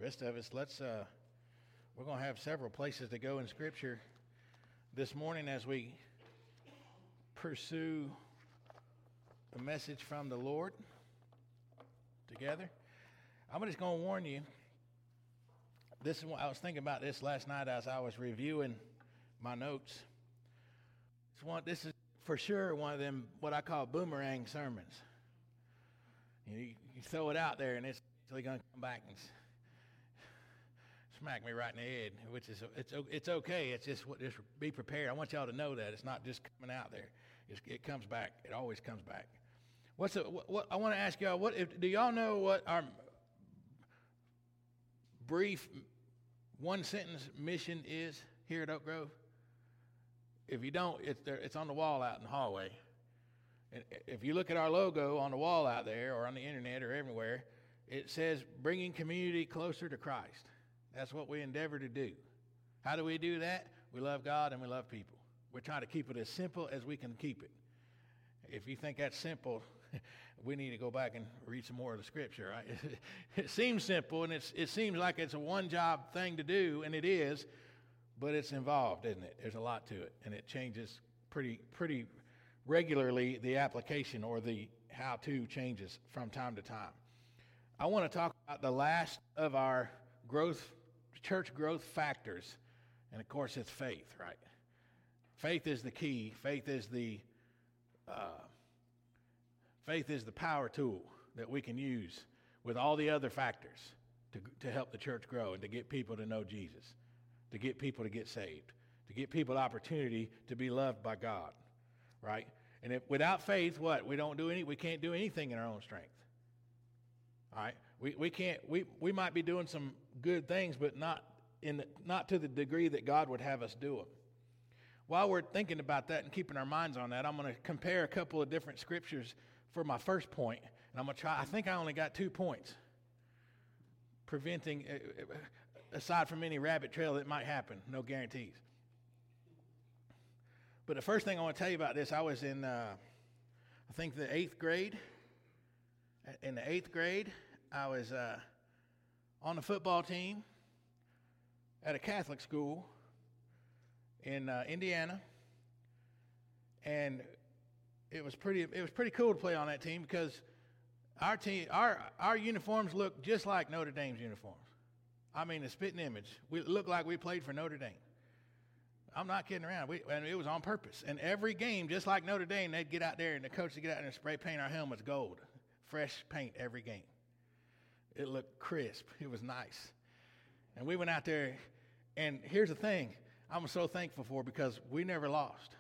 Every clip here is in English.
Rest of us, we're going to have several places to go in Scripture this morning as we pursue a message from the Lord together. I'm just going to warn you. This is what I was thinking about this last night as I was reviewing my notes. This is for sure one of them what I call boomerang sermons. You throw it out there and it's actually going to come back and smack me right in the head, which is it's okay. It's just be prepared. I want y'all to know that it's not just coming out there. It comes back. It always comes back. What I want to ask y'all? Do y'all know what our brief one sentence mission is here at Oak Grove? If you don't, it's on the wall out in the hallway. And if you look at our logo on the wall out there or on the internet or everywhere, it says bringing community closer to Christ. That's what we endeavor to do. How do we do that? We love God and we love people. We're trying to keep it as simple as we can keep it. If you think that's simple, we need to go back and read some more of the Scripture, right? It seems simple, and it seems like it's a one-job thing to do, and it is, but it's involved, isn't it? There's a lot to it, and it changes pretty regularly, the application or the how-to changes from time to time. I want to talk about the last of our church growth factors, and of course it's faith, right? Faith is the key. Faith is the power tool that we can use with all the other factors to help the church grow and to get people to know Jesus, to get people to get saved, to get people the opportunity to be loved by God, right? And without faith, we can't do anything in our own strength. All right? We might be doing some good things, but not to the degree that God would have us do them. While we're thinking about that and keeping our minds on that, I'm going to compare a couple of different scriptures for my first point, and I'm going to try. I think I only got 2 points. Preventing, aside from any rabbit trail that might happen, no guarantees. But the first thing I want to tell you about this, I was in, I think the 8th grade. In the 8th grade, I was on the football team at a Catholic school in Indiana, and it was pretty cool to play on that team because our uniforms looked just like Notre Dame's uniforms. I mean, the spitting image. We looked like we played for Notre Dame. I'm not kidding around. And it was on purpose. And every game, just like Notre Dame, they'd get out there and the coach would get out there and spray paint our helmets gold. Fresh paint every game. It looked crisp. It was nice. And we went out there, and here's the thing I'm so thankful for because we never lost.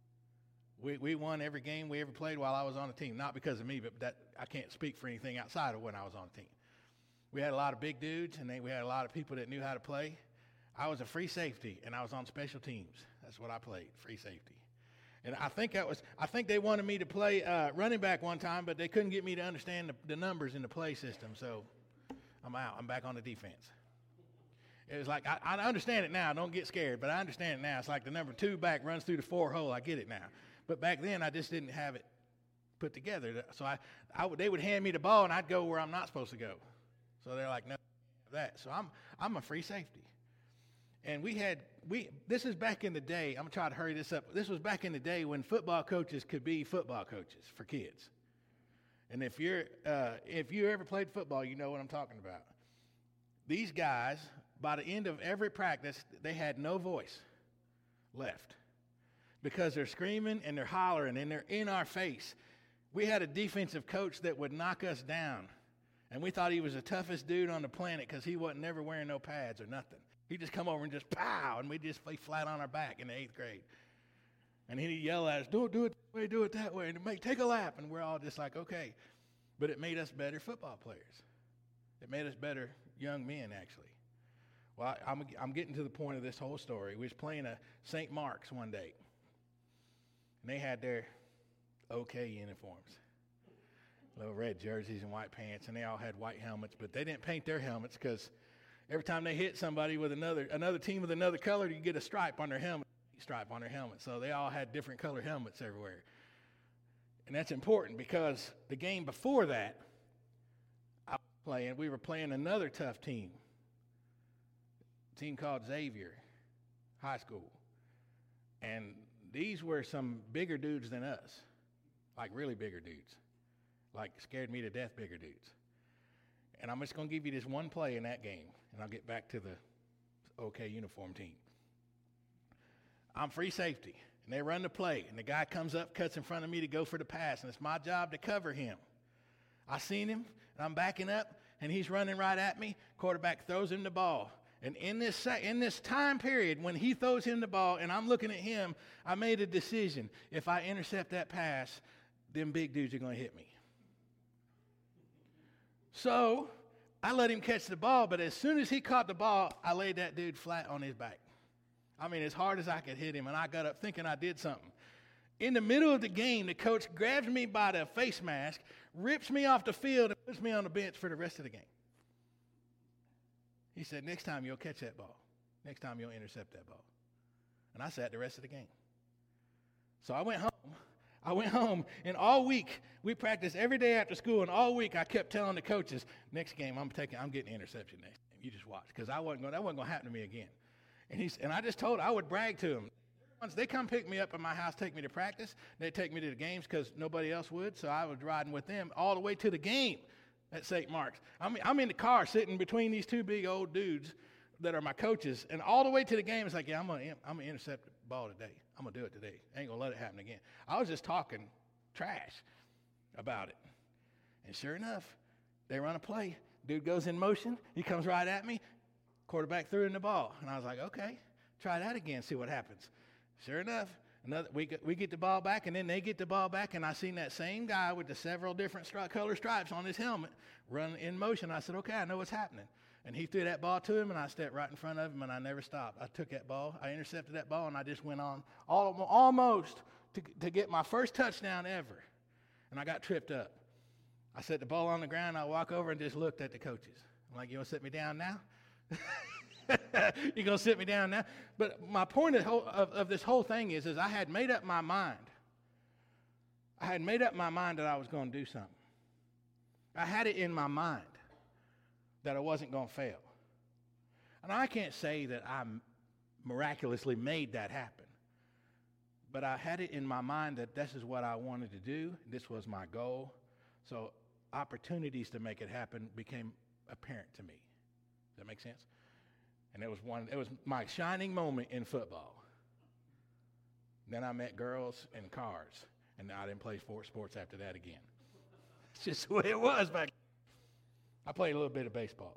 We won every game we ever played while I was on the team. Not because of me, but that I can't speak for anything outside of when I was on the team. We had a lot of big dudes, and we had a lot of people that knew how to play. I was a free safety, and I was on special teams. That's what I played, free safety. And I think they wanted me to play running back one time, but they couldn't get me to understand the numbers in the play system, so I'm out. I'm back on the defense. It was like, I understand it now. Don't get scared, but I understand it now. It's like the number 2 back runs through the 4 hole. I get it now. But back then, I just didn't have it put together. So they would hand me the ball, and I'd go where I'm not supposed to go. So they're like, no, that. So I'm a free safety. And this is back in the day. I'm going to try to hurry this up. This was back in the day when football coaches could be football coaches for kids. And if you ever played football, you know what I'm talking about. These guys, by the end of every practice, they had no voice left because they're screaming and they're hollering and they're in our face. We had a defensive coach that would knock us down, and we thought he was the toughest dude on the planet because he wasn't never wearing no pads or nothing. He'd just come over and just pow, and we'd just lay flat on our back in the 8th grade. And he'd yell at us, do it this way, do it that way, and take a lap. And we're all just like, okay. But it made us better football players. It made us better young men, actually. Well, I'm getting to the point of this whole story. We was playing a St. Mark's one day, and they had their OK uniforms. Little red jerseys and white pants, and they all had white helmets, but they didn't paint their helmets because every time they hit somebody with another team with another color, you get a stripe on their helmet. So they all had different color helmets everywhere. And that's important because the game before that, we were playing another tough team team called Xavier High School. And these were some bigger dudes than us, like really bigger dudes, like scared me to death bigger dudes. And I'm just going to give you this one play in that game, and I'll get back to the OK uniform team. I'm free safety, and they run the play, and the guy comes up, cuts in front of me to go for the pass, and it's my job to cover him. I seen him, and I'm backing up, and he's running right at me. Quarterback throws him the ball. And in this time period, when he throws him the ball and I'm looking at him, I made a decision. If I intercept that pass, them big dudes are going to hit me. So I let him catch the ball, but as soon as he caught the ball, I laid that dude flat on his back. I mean, as hard as I could hit him, and I got up thinking I did something. In the middle of the game, the coach grabs me by the face mask, rips me off the field, and puts me on the bench for the rest of the game. He said, next time you'll catch that ball. Next time you'll intercept that ball. And I sat the rest of the game. So I went home, and all week, we practiced every day after school, and all week I kept telling the coaches, next game I'm getting an interception next game. You just watch, because that wasn't going to happen to me again. And I just told, I would brag to him. Once they come pick me up at my house, take me to practice, they'd take me to the games because nobody else would, so I was riding with them all the way to the game at St. Mark's. I'm in the car sitting between these two big old dudes that are my coaches, and all the way to the game, it's like, yeah, I'm gonna intercept the ball today. I'm going to do it today. I ain't going to let it happen again. I was just talking trash about it. And sure enough, they run a play. Dude goes in motion. He comes right at me. Quarterback threw in the ball. And I was like, okay, try that again, see what happens. Sure enough, we get the ball back, and then they get the ball back, and I seen that same guy with the several different color stripes on his helmet run in motion. I said, okay, I know what's happening. And he threw that ball to him, and I stepped right in front of him, and I never stopped. I took that ball, I intercepted that ball, and I just went on almost to get my first touchdown ever. And I got tripped up. I set the ball on the ground, I walk over and just looked at the coaches. I'm like, you want to sit me down now? You going to sit me down now? But my point of this whole thing is I had made up my mind. I had made up my mind that I was going to do something. I had it in my mind that I wasn't going to fail. And I can't say that I miraculously made that happen. But I had it in my mind that this is what I wanted to do. This was my goal. So opportunities to make it happen became apparent to me. Does that make sense? And it was my shining moment in football. Then I met girls and cars, and I didn't play sports after that again. It's just the way it was back then. I played a little bit of baseball.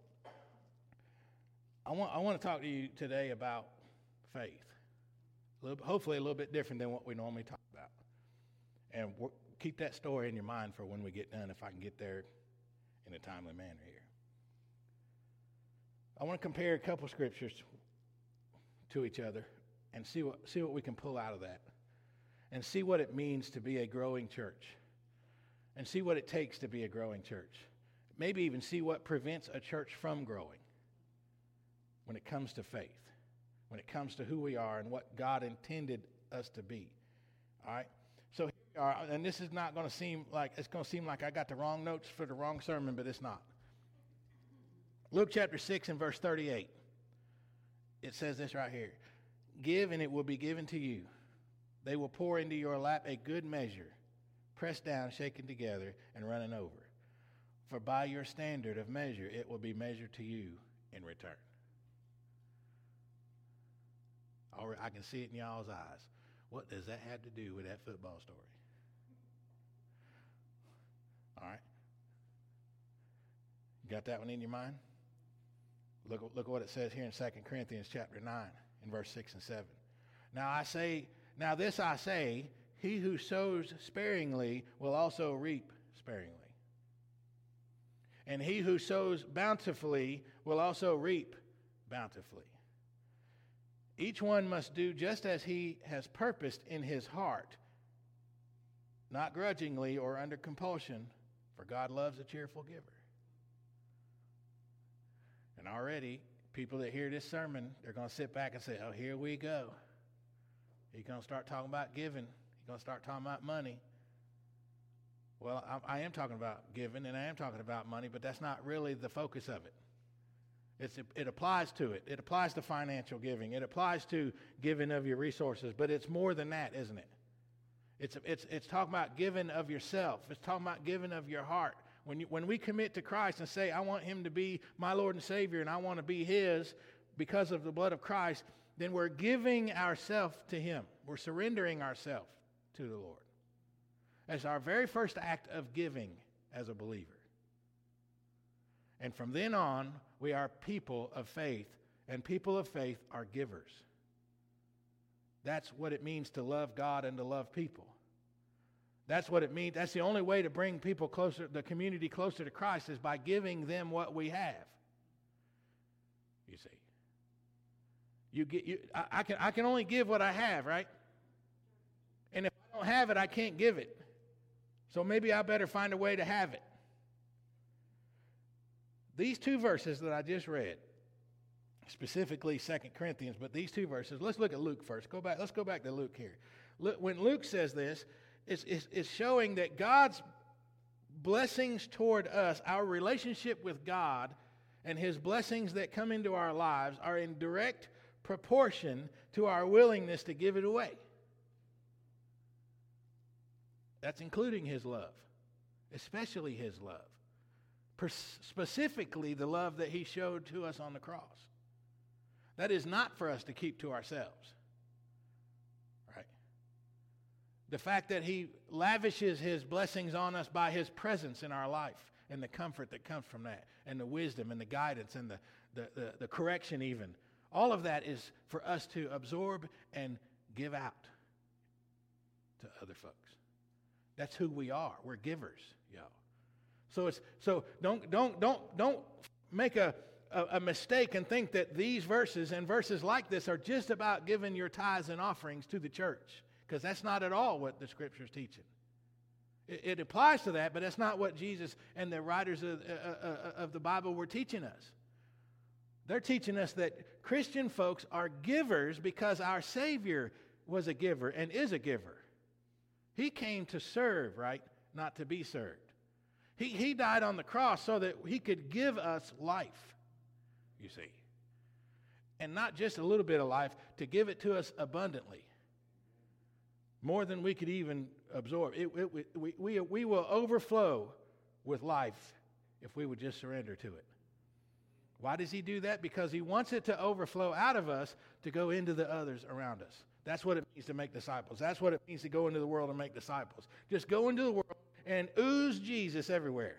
I want to talk to you today about faith. Hopefully a little bit different than what we normally talk about. And keep that story in your mind for when we get done, if I can get there in a timely manner here. I want to compare a couple scriptures to each other and see what we can pull out of that, and see what it means to be a growing church, and see what it takes to be a growing church. Maybe even see what prevents a church from growing when it comes to faith, when it comes to who we are and what God intended us to be. All right? So here we are, and this is not going to seem like, it's going to seem like I got the wrong notes for the wrong sermon, but it's not. Luke chapter 6 and verse 38. It says this right here. Give, and it will be given to you. They will pour into your lap a good measure, pressed down, shaken together, and running over. For by your standard of measure, it will be measured to you in return. I can see it in y'all's eyes. What does that have to do with that football story? All right. Got that one in your mind? Look what it says here in 2 Corinthians chapter 9 in verse 6 and 7. Now this I say, he who sows sparingly will also reap sparingly. And he who sows bountifully will also reap bountifully. Each one must do just as he has purposed in his heart, not grudgingly or under compulsion, for God loves a cheerful giver. And already, people that hear this sermon, they're going to sit back and say, oh, here we go. He's going to start talking about giving. He's going to start talking about money. Well, I am talking about giving, and I am talking about money, but that's not really the focus of it. It applies to it. It applies to financial giving. It applies to giving of your resources. But it's more than that, isn't it? It's talking about giving of yourself. It's talking about giving of your heart. When we commit to Christ and say, I want him to be my Lord and Savior and I want to be his because of the blood of Christ, then we're giving ourselves to him. We're surrendering ourselves to the Lord. That's our very first act of giving as a believer. And from then on, we are people of faith, and people of faith are givers. That's what it means to love God and to love people. That's what it means. That's the only way to bring people closer, the community closer to Christ, is by giving them what we have. You see, I can only give what I have, right? And if I don't have it, I can't give it. So maybe I better find a way to have it. These two verses that I just read, specifically 2 Corinthians, but these two verses, let's look at Luke first. Let's go back to Luke here. When Luke says this, it's showing that God's blessings toward us, our relationship with God, and his blessings that come into our lives are in direct proportion to our willingness to give it away. That's including his love, especially his love. Specifically the love that he showed to us on the cross. That is not for us to keep to ourselves. Right? The fact that he lavishes his blessings on us by his presence in our life and the comfort that comes from that and the wisdom and the guidance and the correction even. All of that is for us to absorb and give out to other folks. That's who we are. We're givers, y'all. So don't make a mistake and think that these verses and verses like this are just about giving your tithes and offerings to the church, because that's not at all what the Scripture's teaching. It applies to that, but that's not what Jesus and the writers of the Bible were teaching us. They're teaching us that Christian folks are givers because our Savior was a giver and is a giver. He came to serve, right? Not to be served. He died on the cross so that he could give us life, you see. And not just a little bit of life, to give it to us abundantly. More than we could even absorb. We will overflow with life if we would just surrender to it. Why does he do that? Because he wants it to overflow out of us to go into the others around us. That's what it means to make disciples. That's what it means to go into the world and make disciples. Just go into the world and ooze Jesus everywhere.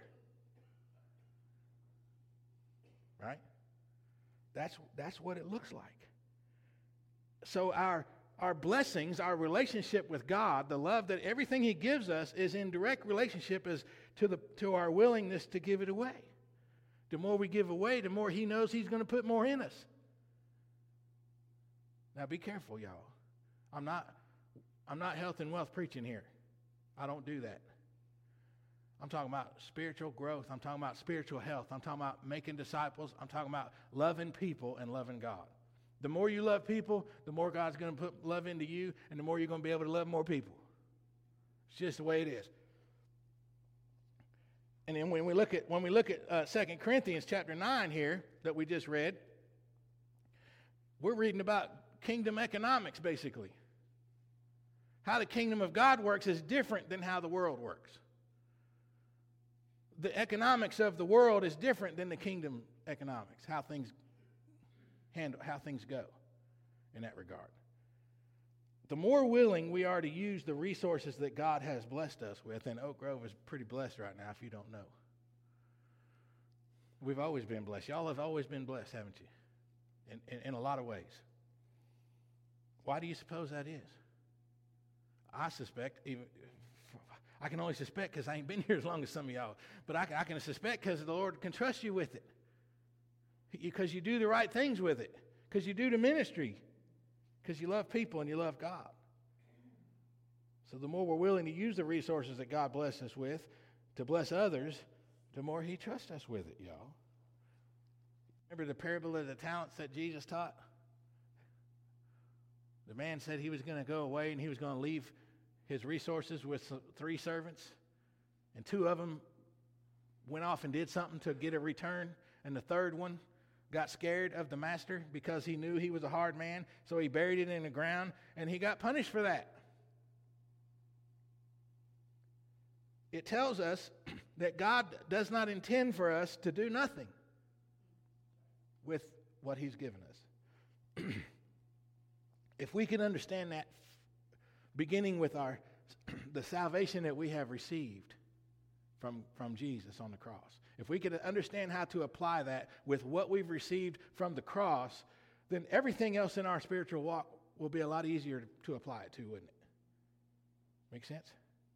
Right? That's what it looks like. So our blessings, our relationship with God, the love that everything he gives us is in direct relationship as to our willingness to give it away. The more we give away, the more he knows he's going to put more in us. Now be careful, y'all. I'm not health and wealth preaching here. I don't do that. I'm talking about spiritual growth. I'm talking about spiritual health. I'm talking about making disciples. I'm talking about loving people and loving God. The more you love people, the more God's going to put love into you, and the more you're going to be able to love more people. It's just the way it is. And then when we look at 2 Corinthians chapter 9 here that we just read, we're reading about kingdom economics basically. How the kingdom of God works is different than how the world works. The economics of the world is different than the kingdom economics, how things go in that regard. The more willing we are to use the resources that God has blessed us with, and Oak Grove is pretty blessed right now if you don't know. We've always been blessed. Y'all have always been blessed, haven't you? In a lot of ways. Why do you suppose that is? I suspect, I can only suspect because I ain't been here as long as some of y'all, but I can suspect because the Lord can trust you with it. Because you do the right things with it. Because you do the ministry. Because you love people and you love God. So the more we're willing to use the resources that God blessed us with to bless others, the more he trusts us with it, y'all. Remember the parable of the talents that Jesus taught? The man said he was going to go away and he was going to leave his resources with 3 servants. And 2 of them went off and did something to get a return. And the third one got scared of the master because he knew he was a hard man, so he buried it in the ground, and he got punished for that. It tells us that God does not intend for us to do nothing with what he's given us. If we can understand that, beginning with the salvation that we have received from Jesus on the cross, if we could understand how to apply that with what we've received from the cross, then everything else in our spiritual walk will be a lot easier to apply it to, wouldn't it? Make sense?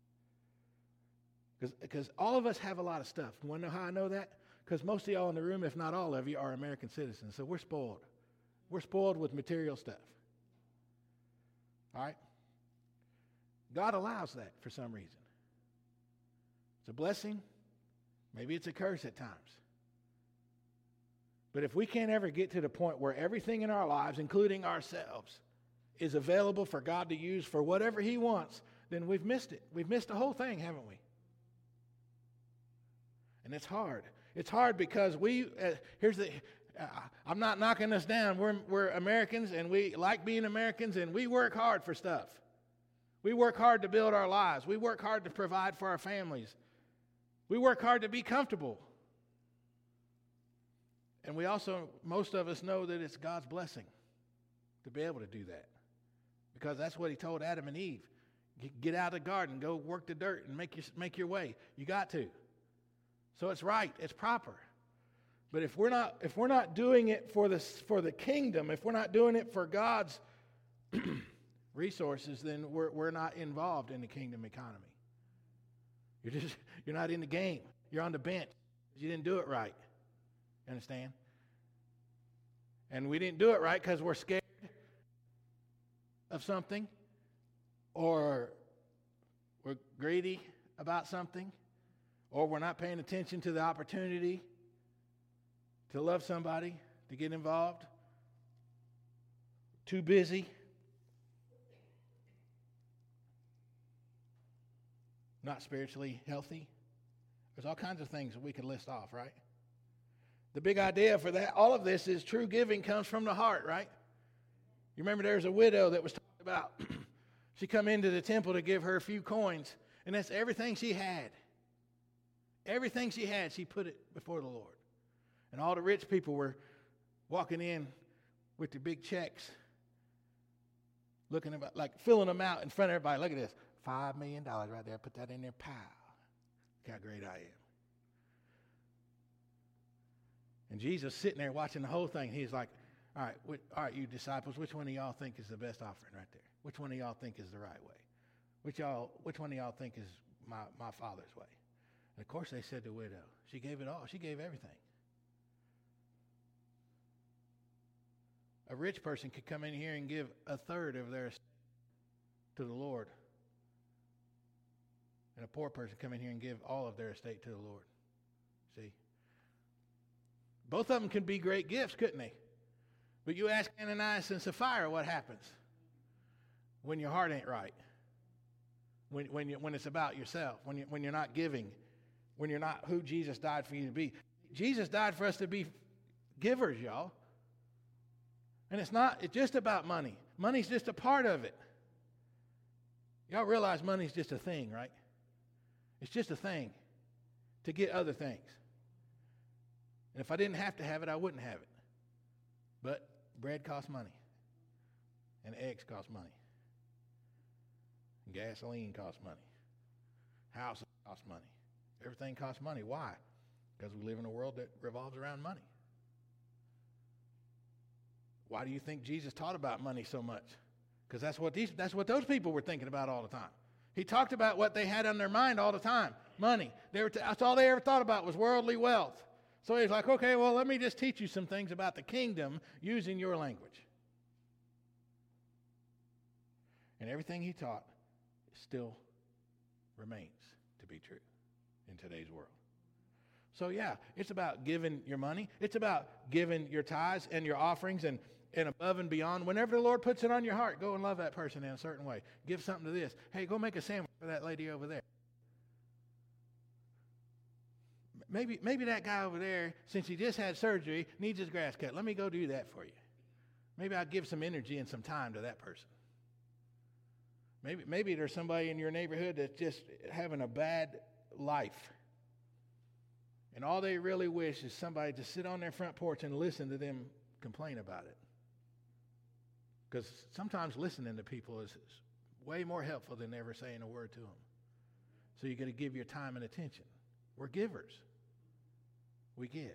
Because all of us have a lot of stuff. You want to know how I know that? Because most of y'all in the room, if not all of you, are American citizens. So we're spoiled. We're spoiled with material stuff. All right? God allows that for some reason. It's a blessing. Maybe it's a curse at times. But if we can't ever get to the point where everything in our lives, including ourselves, is available for God to use for whatever he wants, then we've missed it. We've missed the whole thing, haven't we? And it's hard. It's hard because I'm not knocking us down. We're Americans, and we like being Americans, and we work hard for stuff. We work hard to build our lives. We work hard to provide for our families. We work hard to be comfortable. And we also, most of us know that it's God's blessing to be able to do that. Because that's what he told Adam and Eve. Get out of the garden, go work the dirt and make your way. You got to. So it's right, it's proper. But if we're not doing it for the kingdom, if we're not doing it for God's resources, then we're not involved in the kingdom economy. You're not in the game. You're on the bench. You didn't do it right. You understand? And we didn't do it right because we're scared of something, or we're greedy about something, or we're not paying attention to the opportunity to love somebody, to get involved. Too busy. Not spiritually healthy. There's all kinds of things that we could list off, right? The big idea for that, all of this, is true giving comes from the heart, right? You remember there's a widow that was talked about. She come into the temple to give her a few coins, and that's everything she had. Everything she had, she put it before the Lord. And all the rich people were walking in with their big checks, looking about, like filling them out in front of everybody. Look at this, $5 million right there. Put that in there, pow. Look how great I am. And Jesus sitting there watching the whole thing. He's like, all right, you disciples, which one of y'all think is the best offering right there? Which one of y'all think is the right way? Which one of y'all think is my Father's way? And of course they said the widow. She gave it all. She gave everything. A rich person could come in here and give a third of their estate to the Lord. And a poor person come in here and give all of their estate to the Lord. See? Both of them could be great gifts, couldn't they? But you ask Ananias and Sapphira what happens when your heart ain't right. When it's about yourself, when you're not giving, when you're not who Jesus died for you to be. Jesus died for us to be givers, y'all. And it's just about money. Money's just a part of it. Y'all realize money's just a thing, right? It's just a thing to get other things. And if I didn't have to have it, I wouldn't have it. But bread costs money. And eggs cost money. And gasoline costs money. Houses cost money. Everything costs money. Why? Because we live in a world that revolves around money. Why do you think Jesus taught about money so much? Because that's what those people were thinking about all the time. He talked about what they had on their mind all the time. Money. That's all they ever thought about was worldly wealth. So he's like, okay, well, let me just teach you some things about the kingdom using your language. And everything he taught still remains to be true in today's world. So yeah, it's about giving your money. It's about giving your tithes and your offerings and above and beyond. Whenever the Lord puts it on your heart, go and love that person in a certain way. Give something to this. Hey, go make a sandwich for that lady over there. maybe that guy over there, since he just had surgery, needs his grass cut. Let me go do that for you. Maybe I'll give some energy and some time to that person. Maybe there's somebody in your neighborhood that's just having a bad life. And all they really wish is somebody to sit on their front porch and listen to them complain about it. Because sometimes listening to people is way more helpful than ever saying a word to them. So you got to give your time and attention. We're givers. We give.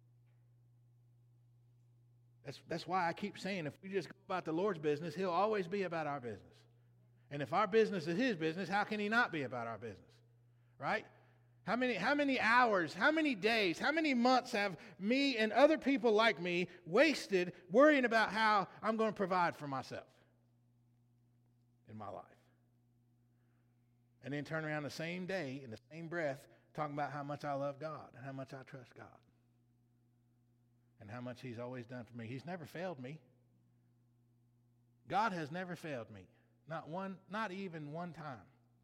That's why I keep saying if we just go about the Lord's business, he'll always be about our business. And if our business is his business, how can he not be about our business? Right? How many hours, how many days, how many months have me and other people like me wasted worrying about how I'm going to provide for myself in my life? And then turn around the same day, in the same breath, talking about how much I love God and how much I trust God. And how much he's always done for me. He's never failed me. God has never failed me. Not even one time.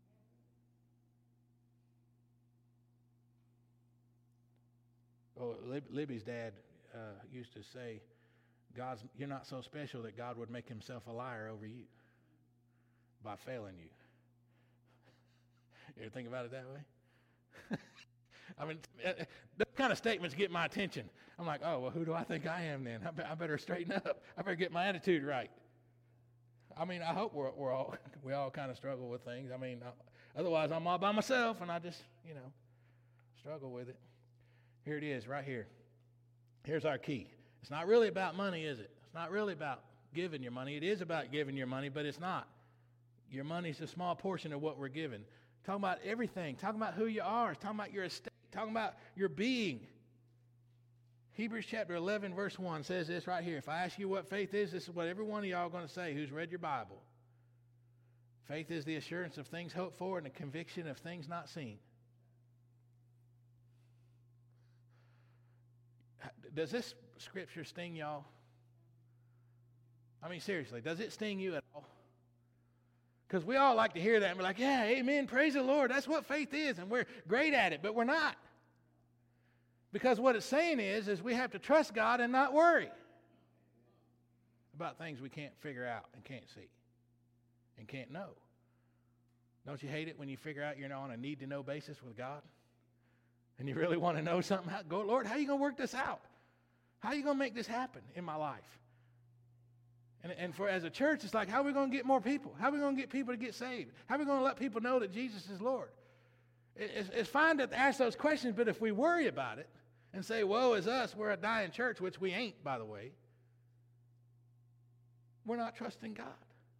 Oh, Libby's dad used to say, you're not so special that God would make himself a liar over you by failing you. You ever think about it that way? I mean, those kind of statements get my attention. I'm like, oh, well, who do I think I am then? I better straighten up. I better get my attitude right. I mean, I hope we all kind of struggle with things. I mean, otherwise I'm all by myself and I just, struggle with it. Here it is, right here. Here's our key. It's not really about money, is it? It's not really about giving your money. It is about giving your money, but it's not. Your money's a small portion of what we're given. Talking about everything. Talking about who you are. Talking about your estate. Talking about your being. Hebrews chapter 11, verse 1 says this right here. If I ask you what faith is, this is what every one of y'all are going to say who's read your Bible. Faith is the assurance of things hoped for and the conviction of things not seen. Does this scripture sting y'all? I mean, seriously, does it sting you at all? Because we all like to hear that and be like, yeah, amen, praise the Lord. That's what faith is, and we're great at it, but we're not. Because what it's saying is we have to trust God and not worry about things we can't figure out and can't see and can't know. Don't you hate it when you figure out you're on a need-to-know basis with God? And you really want to know something? Go, Lord, how are you going to work this out? How are you going to make this happen in my life? And for as a church, it's like, how are we going to get more people? How are we going to get people to get saved? How are we going to let people know that Jesus is Lord? It's fine to ask those questions, but if we worry about it and say, woe is us, we're a dying church, which we ain't, by the way, we're not trusting God.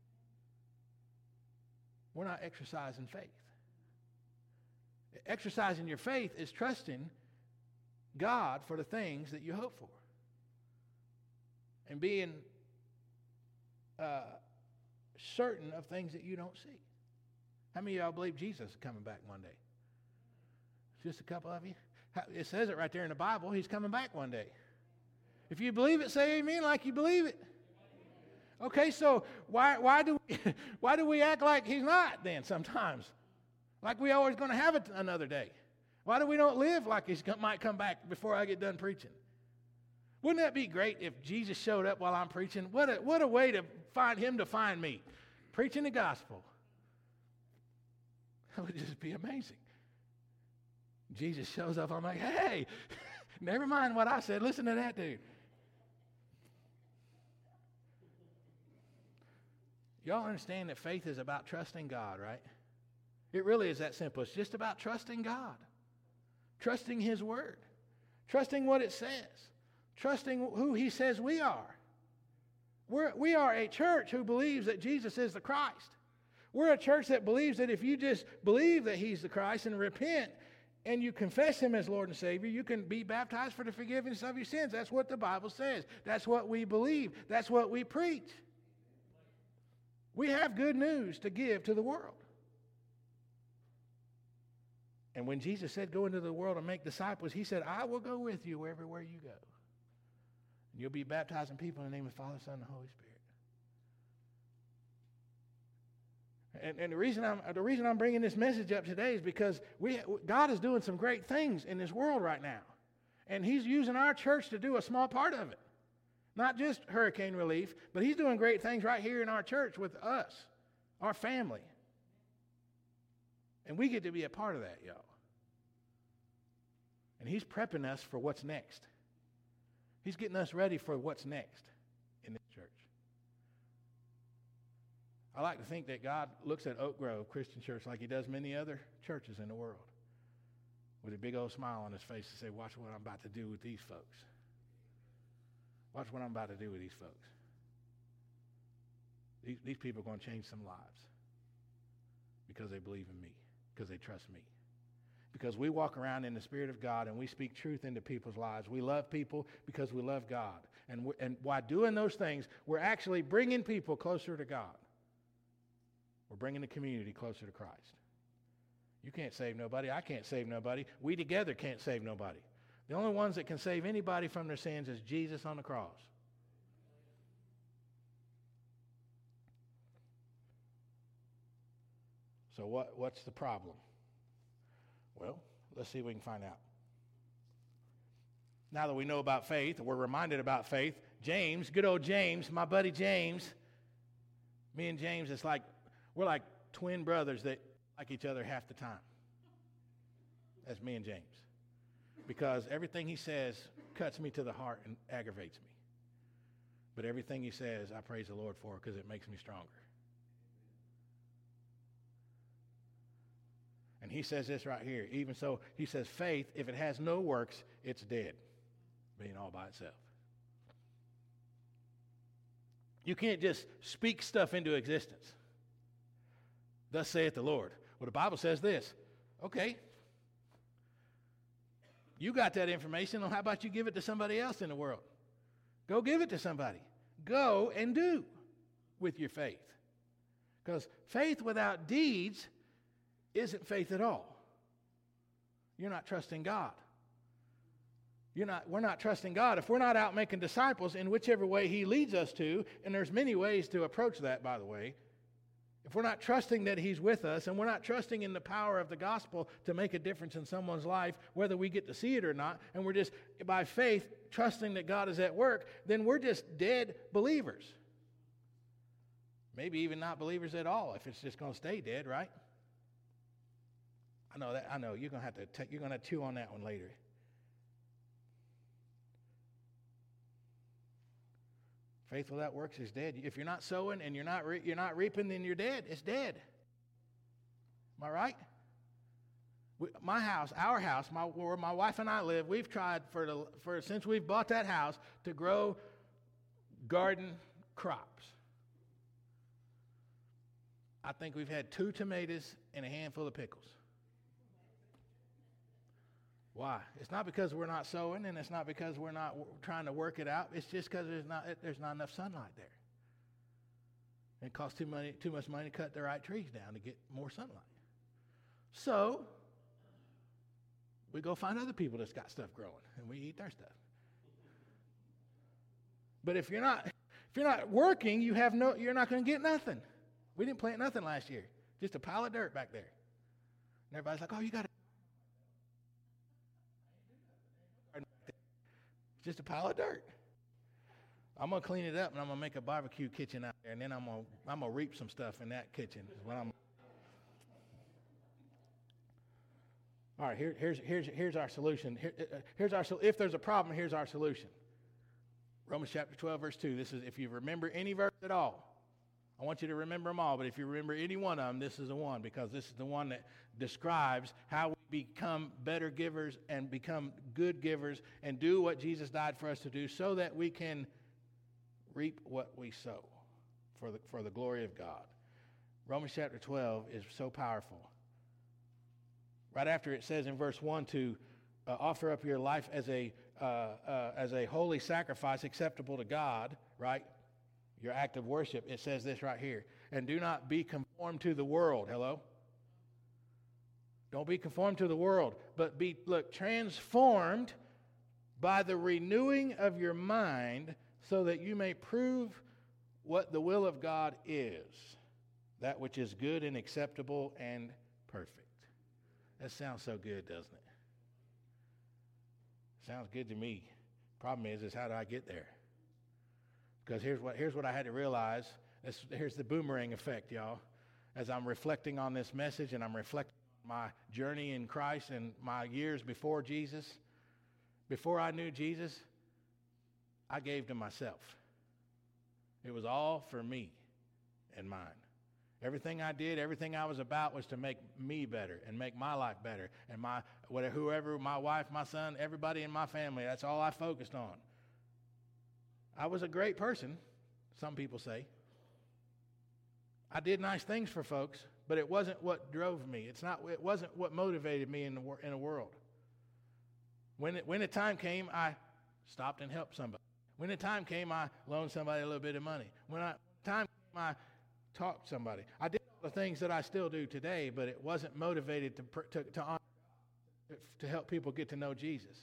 We're not exercising faith. Exercising your faith is trusting God for the things that you hope for. And being certain of things that you don't see. How many of y'all believe Jesus is coming back one day? Just a couple of you? It says it right there in the Bible. He's coming back one day. If you believe it, say amen like you believe it. Okay, so why do we act like he's not then sometimes? Like we always going to have it another day. Why do we don't live like he might come back before I get done preaching? Wouldn't that be great if Jesus showed up while I'm preaching? What a way to find him to find me. Preaching the gospel. That would just be amazing. Jesus shows up, I'm like, hey, never mind what I said. Listen to that dude. Y'all understand that faith is about trusting God, right? It really is that simple. It's just about trusting God. Trusting his word. Trusting what it says. Trusting who he says we are. We are a church who believes that Jesus is the Christ. We're a church that believes that if you just believe that he's the Christ and repent and you confess him as Lord and Savior, you can be baptized for the forgiveness of your sins. That's what the Bible says. That's what we believe. That's what we preach. We have good news to give to the world. And when Jesus said, go into the world and make disciples, he said, I will go with you everywhere you go. And you'll be baptizing people in the name of the Father, Son, and the Holy Spirit. And the reason I'm bringing this message up today is because God is doing some great things in this world right now. And he's using our church to do a small part of it. Not just hurricane relief, but he's doing great things right here in our church with us, our family. And we get to be a part of that, y'all. And he's prepping us for what's next. He's getting us ready for what's next in this church. I like to think that God looks at Oak Grove Christian Church like he does many other churches in the world, with a big old smile on his face and say, watch what I'm about to do with these folks. Watch what I'm about to do with these folks. These people are going to change some lives because they believe in me, because they trust me. Because we walk around in the Spirit of God and we speak truth into people's lives. We love people because we love God. And by doing those things, we're actually bringing people closer to God. We're bringing the community closer to Christ. You can't save nobody. I can't save nobody. We together can't save nobody. The only ones that can save anybody from their sins is Jesus on the cross. So what's the problem? Well, let's see if we can find out. Now that we know about faith, we're reminded about faith, James, good old James, my buddy James, me and James, we're like twin brothers that like each other half the time. That's me and James. Because everything he says cuts me to the heart and aggravates me. But everything he says, I praise the Lord for because it makes me stronger. And he says this right here. Even so, he says, faith, if it has no works, it's dead, being all by itself. You can't just speak stuff into existence. Thus saith the Lord. Well, the Bible says this. Okay. You got that information. Well, how about you give it to somebody else in the world? Go give it to somebody. Go and do with your faith. Because faith without deeds isn't faith at all. You're not trusting God. We're not trusting God. If we're not out making disciples in whichever way he leads us to, and there's many ways to approach that, by the way, if we're not trusting that he's with us and we're not trusting in the power of the gospel to make a difference in someone's life, whether we get to see it or not, and we're just by faith trusting that God is at work, then we're just dead believers. Maybe even not believers at all if it's just going to stay dead, right? I know you're going to have to chew on that one later. Faith without works is dead. If you're not sowing and you're not reaping, then you're dead. It's dead. Am I right? Our house, where my wife and I live, we've tried since we've bought that house to grow garden crops. I think we've had 2 tomatoes and a handful of pickles. Why? It's not because we're not sowing, and it's not because we're not trying to work it out. It's just because there's not enough sunlight there. And it costs too much money to cut the right trees down to get more sunlight. So we go find other people that's got stuff growing, and we eat their stuff. But if you're not working, you're not going to get nothing. We didn't plant nothing last year, just a pile of dirt back there. And everybody's like, "Oh, you got to." Just a pile of dirt. I'm gonna clean it up and I'm gonna make a barbecue kitchen out there, and then I'm gonna reap some stuff in that kitchen. All right, here's our solution. If there's a problem, here's our solution. Romans chapter 12, verse 2. This is, if you remember any verse at all, I want you to remember them all, but if you remember any one of them, this is the one, because this is the one that describes how we become better givers and become good givers and do what Jesus died for us to do so that we can reap what we sow for the glory of God. Romans chapter 12 is so powerful. Right after it says in verse 1 to offer up your life as a holy sacrifice acceptable to God, right? Your act of worship, it says this right here. And do not be conformed to the world. Hello? Don't be conformed to the world, but be transformed by the renewing of your mind so that you may prove what the will of God is. that which is good and acceptable and perfect. That sounds so good, doesn't it? Sounds good to me. Problem is how do I get there? Because here's what I had to realize. Here's the boomerang effect, y'all. As I'm reflecting on this message and I'm reflecting on my journey in Christ and my years before Jesus, before I knew Jesus, I gave to myself. It was all for me and mine. Everything I did, everything I was about was to make me better and make my life better. And whoever, my wife, my son, everybody in my family, that's all I focused on. I was a great person, some people say. I did nice things for folks, but it wasn't what drove me. It wasn't what motivated me in the world. When the time came, I stopped and helped somebody. When the time came, I loaned somebody a little bit of money. When the time came, I talked to somebody. I did all the things that I still do today, but it wasn't motivated to honor, to help people get to know Jesus.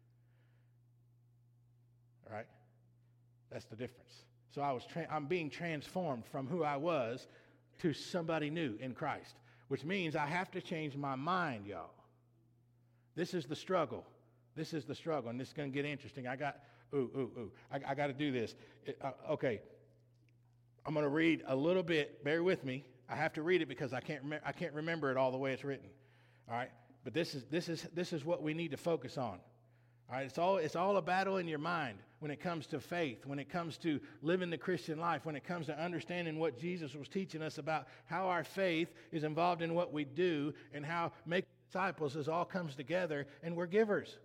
All right? That's the difference. So I'm being transformed from who I was to somebody new in Christ, which means I have to change my mind, y'all. This is the struggle. This is the struggle, and this is going to get interesting. I got to do this. Okay. I'm going to read a little bit. Bear with me. I have to read it because I can't remember it all the way it's written. All right. But this is what we need to focus on. All right. It's all a battle in your mind when it comes to faith, when it comes to living the Christian life, when it comes to understanding what Jesus was teaching us about how our faith is involved in what we do and how making disciples all comes together, and we're givers.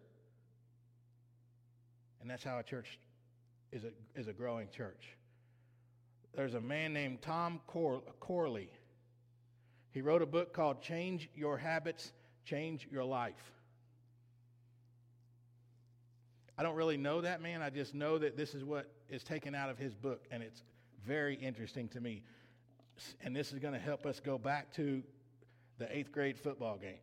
And that's how a church is a growing church. There's a man named Tom Corley. He wrote a book called Change Your Habits, Change Your Life. I don't really know that man. I just know that this is what is taken out of his book, and it's very interesting to me. And this is going to help us go back to the 8th grade football game.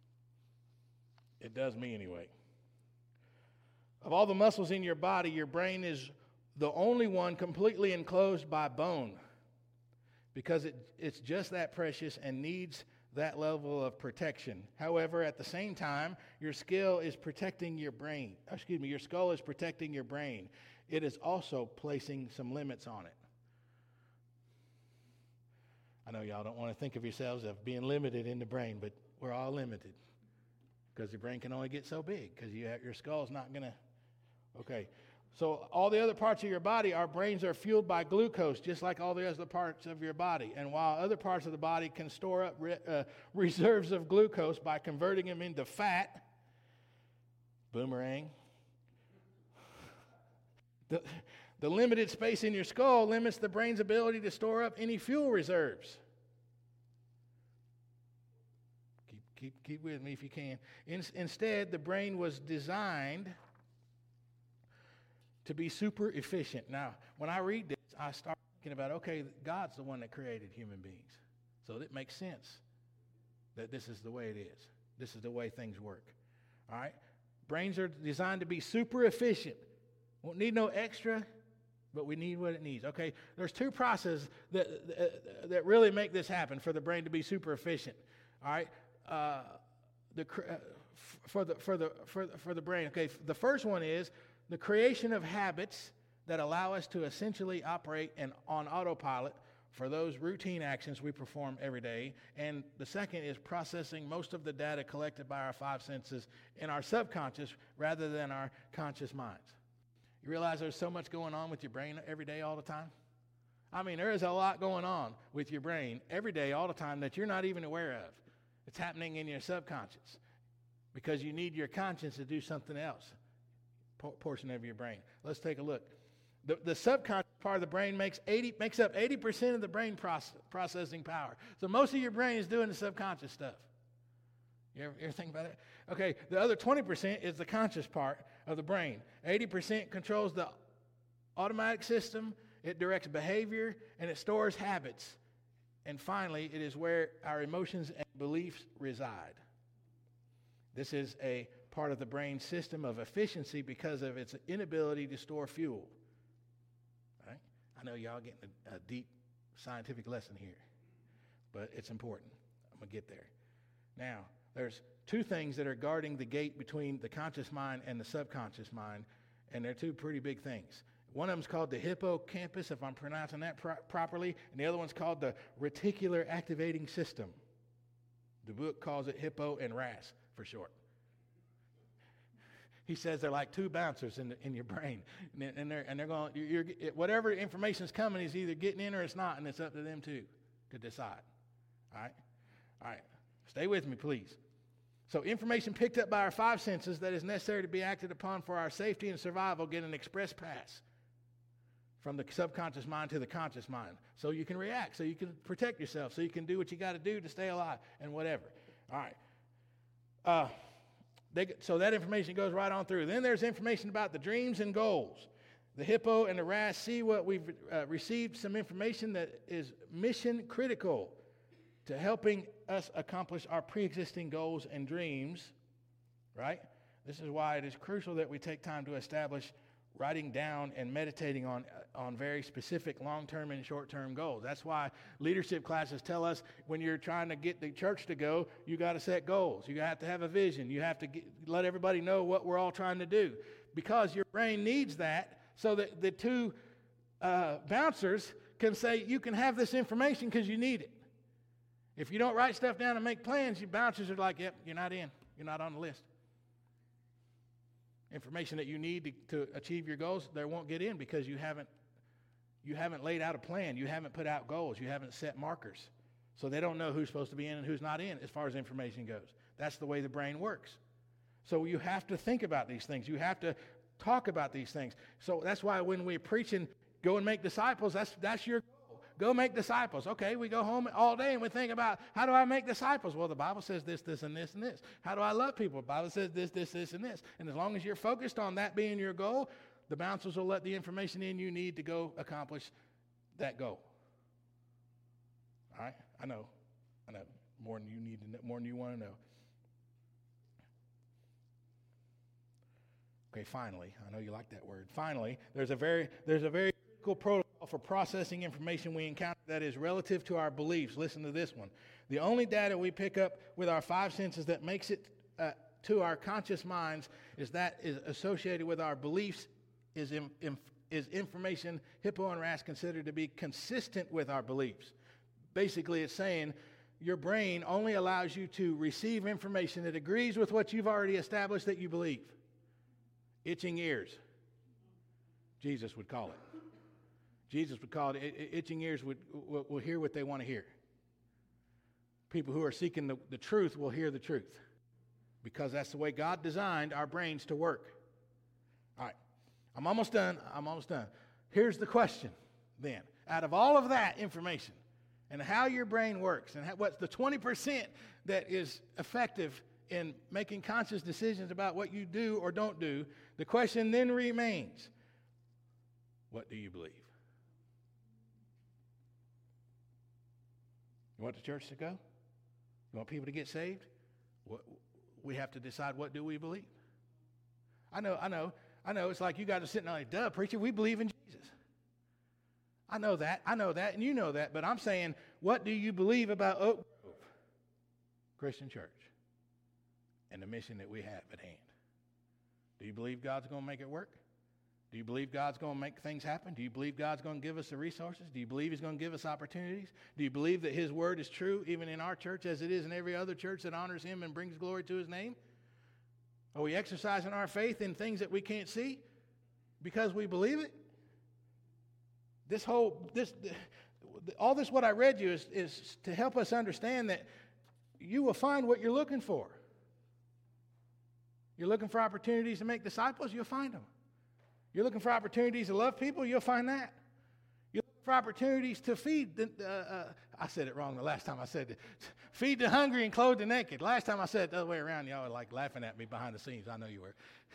It does me anyway. Of all the muscles in your body, your brain is the only one completely enclosed by bone because it's just that precious and needs that level of protection. However, at the same time, your skull is protecting your brain. Your skull is protecting your brain. It is also placing some limits on it. I know y'all don't want to think of yourselves as being limited in the brain, but we're all limited because the brain can only get so big because your skull's not going to. Okay. So all the other parts of your body, our brains are fueled by glucose, just like all the other parts of your body. And while other parts of the body can store up reserves of glucose by converting them into fat, boomerang, the limited space in your skull limits the brain's ability to store up any fuel reserves. Keep with me if you can. Instead, the brain was designed to be super efficient. Now, when I read this, I start thinking about, okay, God's the one that created human beings. So it makes sense that this is the way it is. This is the way things work. All right? Brains are designed to be super efficient. Won't need no extra, but we need what it needs. Okay? There's two processes that really make this happen for the brain to be super efficient. All right? For the brain. Okay, the first one is the creation of habits that allow us to essentially operate on autopilot for those routine actions we perform every day. And the second is processing most of the data collected by our 5 senses in our subconscious rather than our conscious minds. You realize there's so much going on with your brain every day, all the time? I mean, there is a lot going on with your brain every day, all the time that you're not even aware of. It's happening in your subconscious because you need your conscience to do something else. Portion of your brain. Let's take a look. The subconscious part of the brain makes up 80% of the brain processing power. So most of your brain is doing the subconscious stuff. You ever think about that? Okay, the other 20% is the conscious part of the brain. 80% controls the automatic system, it directs behavior, and it stores habits. And finally, it is where our emotions and beliefs reside. This is a part of the brain system of efficiency because of its inability to store fuel. Right? I know y'all getting a deep scientific lesson here. but it's important. I'm going to get there. Now, there's two things that are guarding the gate between the conscious mind and the subconscious mind, and they're two pretty big things. One of them is called the hippocampus, if I'm pronouncing that properly, and the other one's called the reticular activating system. The book calls it hippo and RAS for short. He says they're like two bouncers in your brain, and they're going. Whatever information is coming is either getting in or it's not, and it's up to them too to decide. All right. Stay with me, please. So information picked up by our five senses that is necessary to be acted upon for our safety and survival get an express pass from the subconscious mind to the conscious mind. So you can react, so you can protect yourself, so you can do what you got to do to stay alive and whatever. All right. So that information goes right on through. Then there's information about the dreams and goals. The hippo and the RAS see what we've received some information that is mission critical to helping us accomplish our pre-existing goals and dreams, right? This is why it is crucial that we take time to establish writing down and meditating on very specific long-term and short-term goals. That's why leadership classes tell us when you're trying to get the church to go, you got to set goals. You have to have a vision. You have to let everybody know what we're all trying to do, because your brain needs that so that the two bouncers can say, you can have this information because you need it. If you don't write stuff down and make plans, your bouncers are like, yep, you're not in. You're not on the list. Information that you need to achieve your goals, they won't get in because you haven't laid out a plan. You haven't put out goals. You haven't set markers. So they don't know who's supposed to be in and who's not in as far as information goes. That's the way the brain works. So you have to think about these things. You have to talk about these things. So that's why when we're preaching, go and make disciples, that's your goal. Go make disciples. Okay, we go home all day and we think about, how do I make disciples? Well, the Bible says this, this, and this, and this. How do I love people? The Bible says this, this, this, and this. And as long as you're focused on that being your goal, the bouncers will let the information in you need to go accomplish that goal. All right? I know. More than you need to know, more than you want to know. Okay, finally, I know you like that word. Finally, there's a very critical protocol for processing information we encounter that is relative to our beliefs. Listen to this one. The only data we pick up with our five senses that makes it to our conscious minds is associated with our beliefs is information Hippo and RAS consider to be consistent with our beliefs. Basically, it's saying your brain only allows you to receive information that agrees with what you've already established that you believe. Itching ears, Jesus would call it. Jesus would call it, itching ears will hear what they want to hear. People who are seeking the truth will hear the truth, because that's the way God designed our brains to work. All right, I'm almost done. Here's the question then. Out of all of that information and how your brain works and what's the 20% that is effective in making conscious decisions about what you do or don't do, the question then remains, what do you believe? You want the church to go? You want people to get saved? We have to decide, what do we believe? I know. It's like you guys are sitting there like, duh, preacher, we believe in Jesus. I know that, and you know that, but I'm saying, what do you believe about Oak Grove Christian Church and the mission that we have at hand? Do you believe God's going to make it work? Do you believe God's going to make things happen? Do you believe God's going to give us the resources? Do you believe He's going to give us opportunities? Do you believe that His word is true even in our church as it is in every other church that honors Him and brings glory to His name? Are we exercising our faith in things that we can't see because we believe it? All this what I read you is to help us understand that you will find what you're looking for. You're looking for opportunities to make disciples, you'll find them. You're looking for opportunities to love people, you'll find that. You're looking for opportunities to feed. I said it wrong the last time I said it. Feed the hungry and clothe the naked. Last time I said it the other way around, y'all were like laughing at me behind the scenes. I know you were.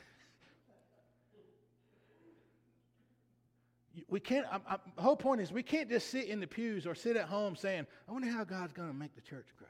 We can't. The whole point is we can't just sit in the pews or sit at home saying, I wonder how God's going to make the church grow.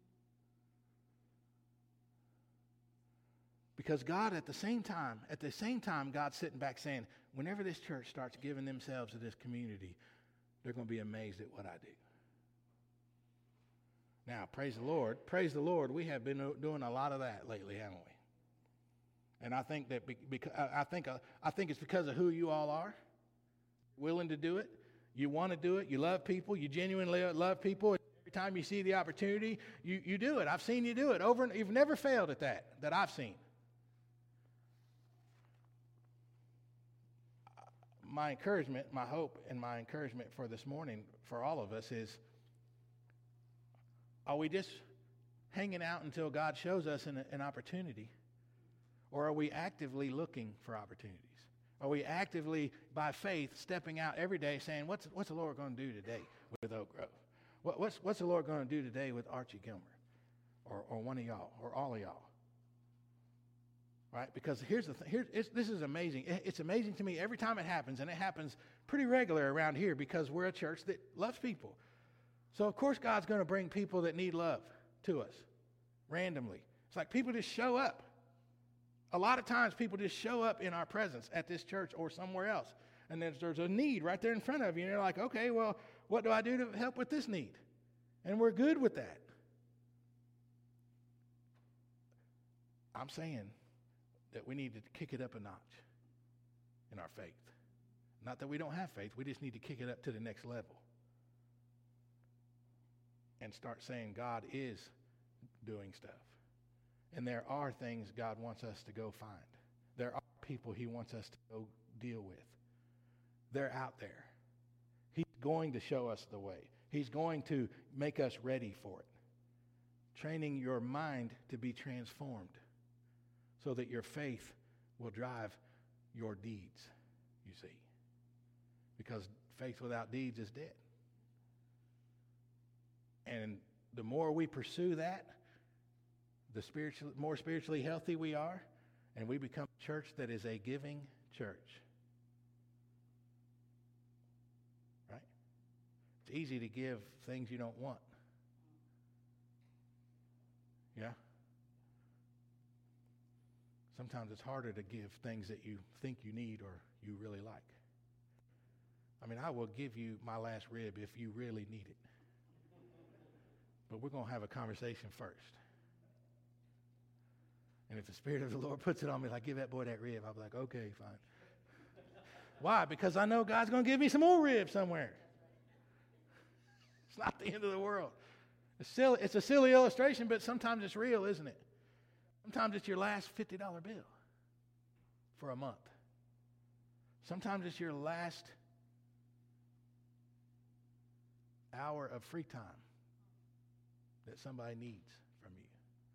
Because God, at the same time, God's sitting back saying, whenever this church starts giving themselves to this community, they're going to be amazed at what I do. Now, praise the Lord. Praise the Lord. We have been doing a lot of that lately, haven't we? And I think that I think it's because of who you all are, willing to do it. You want to do it. You love people. You genuinely love people. Every time you see the opportunity, you do it. I've seen you do it over, and you've never failed at that I've seen. My encouragement, my hope, and my encouragement for this morning for all of us is, are we just hanging out until God shows us an opportunity? Or are we actively looking for opportunities? Are we actively, by faith, stepping out every day saying, what's the Lord going to do today with Oak Grove? What's the Lord going to do today with Archie Gilmer? Or one of y'all, or all of y'all? Right? Because here's the thing. This is amazing. It's amazing to me every time it happens, and it happens pretty regular around here because we're a church that loves people. So, of course, God's going to bring people that need love to us randomly. It's like people just show up. A lot of times people just show up in our presence at this church or somewhere else. And there's a need right there in front of you. And you're like, okay, well, what do I do to help with this need? And we're good with that. I'm saying that we need to kick it up a notch in our faith. Not that we don't have faith. We just need to kick it up to the next level. And start saying God is doing stuff. And there are things God wants us to go find. There are people he wants us to go deal with. They're out there. He's going to show us the way. He's going to make us ready for it. Training your mind to be transformed so that your faith will drive your deeds, you see. Because faith without deeds is dead. And the more we pursue that, the more spiritually healthy we are, and we become a church that is a giving church. Right? It's easy to give things you don't want. Yeah? Sometimes it's harder to give things that you think you need or you really like. I mean, I will give you my last rib if you really need it. But we're going to have a conversation first. And if the Spirit of the Lord puts it on me, like, give that boy that rib, I'll be like, okay, fine. Why? Because I know God's going to give me some more ribs somewhere. It's not the end of the world. It's a silly illustration, but sometimes it's real, isn't it? Sometimes it's your last $50 bill for a month. Sometimes it's your last hour of free time that somebody needs from you.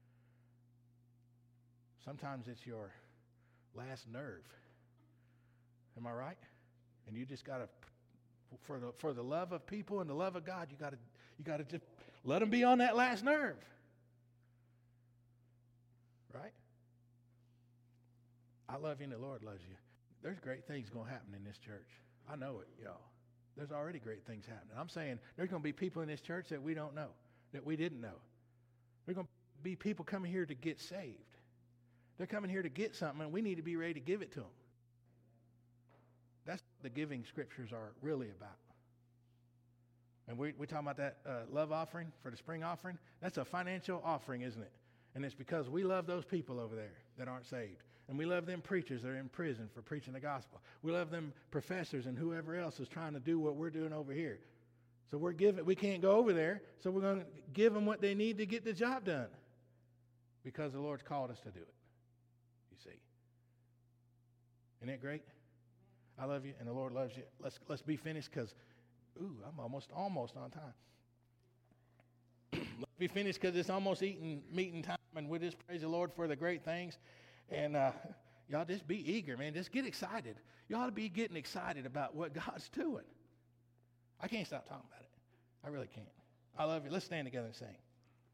Sometimes it's your last nerve. Am I right? And you just got to, for the love of people and the love of God, you got to just let them be on that last nerve. Right? I love you and the Lord loves you. There's great things going to happen in this church. I know it, y'all. There's already great things happening. I'm saying there's going to be people in this church that we don't know, that we didn't know. There's going to be people coming here to get saved. They're coming here to get something, and we need to be ready to give it to them. That's what the giving scriptures are really about. And we're talking about that love offering for the spring offering. That's a financial offering, isn't it? And it's because we love those people over there that aren't saved. And we love them preachers that are in prison for preaching the gospel. We love them professors and whoever else is trying to do what we're doing over here. So we can't go over there, so we're going to give them what they need to get the job done. Because the Lord's called us to do it. You see. Isn't that great? I love you and the Lord loves you. Let's be finished because, I'm almost on time. Let's be finished because it's almost meeting time, and we'll just praise the Lord for the great things. And y'all just be eager, man. Just get excited. You ought to be getting excited about what God's doing. I can't stop talking about it. I really can't. I love you. Let's stand together and sing.